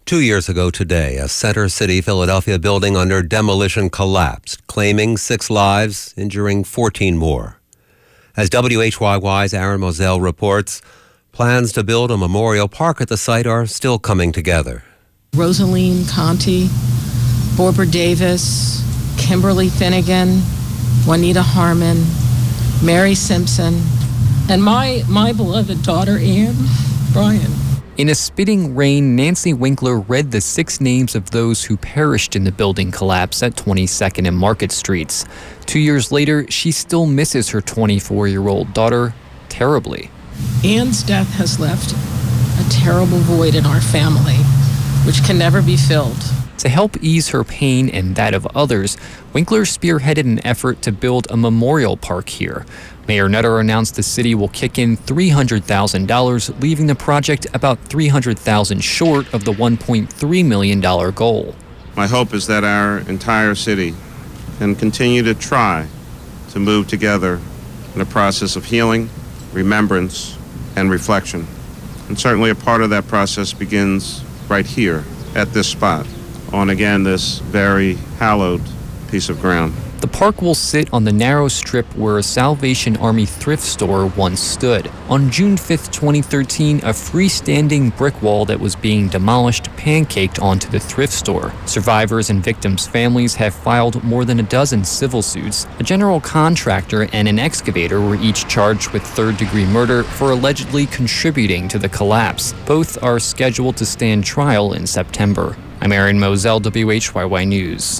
2 years ago today, a Center City, Philadelphia building under demolition collapsed, claiming 6 lives, injuring 14 more. As WHYY's Aaron Moselle reports, plans to build a memorial park at the site are still coming together. Rosaline Conti, Barbara Davis, Kimberly Finnegan, Juanita Harmon, Mary Simpson, and my beloved daughter, Anne Bryan. In a spitting rain, Nancy Winkler read the 6 names of those who perished in the building collapse at 22nd and Market Streets. 2 years later, she still misses her 24-year-old daughter terribly. Anne's death has left a terrible void in our family, which can never be filled. To help ease her pain and that of others, Winkler spearheaded an effort to build a memorial park here. Mayor Nutter announced the city will kick in $300,000, leaving the project about $300,000 short of the $1.3 million goal. My hope is that our entire city can continue to try to move together in a process of healing, remembrance, and reflection. And certainly a part of that process begins right here at this spot, on again this very hallowed piece of ground. The park will sit on the narrow strip where a Salvation Army thrift store once stood. On June 5, 2013, a freestanding brick wall that was being demolished pancaked onto the thrift store. Survivors and victims' families have filed more than a dozen civil suits. A general contractor and an excavator were each charged with third-degree murder for allegedly contributing to the collapse. Both are scheduled to stand trial in September. I'm Aaron Moselle, WHYY News.